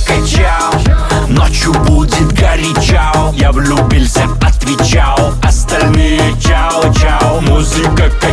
качал. Ночью будет горячо, я влюбился, отвечал. Остальные чао-чао, музыка